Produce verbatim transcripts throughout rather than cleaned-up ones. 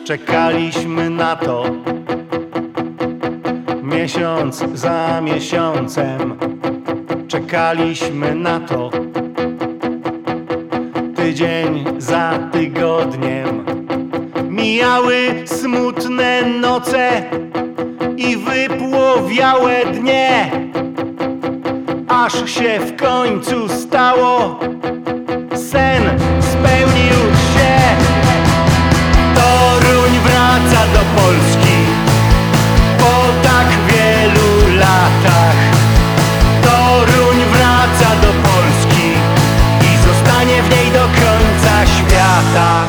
Czekaliśmy na to miesiąc za miesiącem. Czekaliśmy na to tydzień za tygodniem. Mijały smutne noce i wypłowiałe dnie, aż się w końcu stało. Sen spełnił się. Toruń wraca do Polski po tak wielu latach. Toruń wraca do Polski i zostanie w niej do końca świata.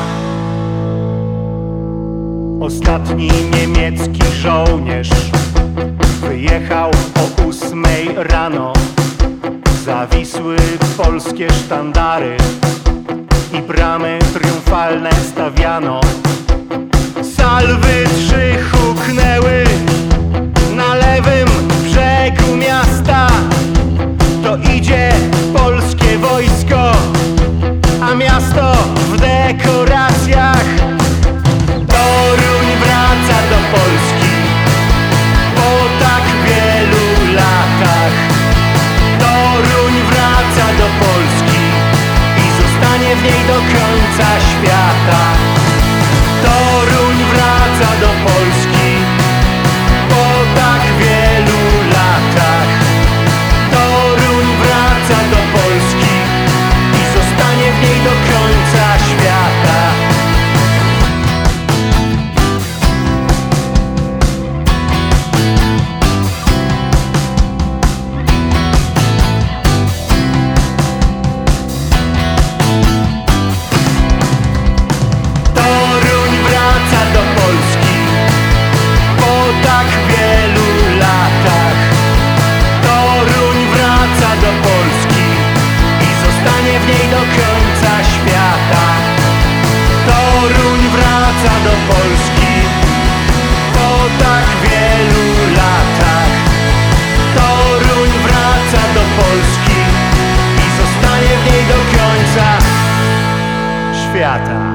Ostatni niemiecki żołnierz wyjechał o ósmej rano. Zawisły polskie sztandary i bramy triumfalne stawiano. Salwy trzy huknęły na lewym brzegu miasta. To idzie polskie wojsko, a miasto w dekoracjach. Toruń wraca do Polski po tak wielu latach. Toruń wraca do Polski i zostanie w niej do końca świata. Toruń wraca do Polski po tak wielu latach. Toruń wraca do Polski i zostanie w niej do końca świata. Toruń wraca do Polski po tak wielu latach. Toruń wraca do Polski i zostanie w niej do końca świata.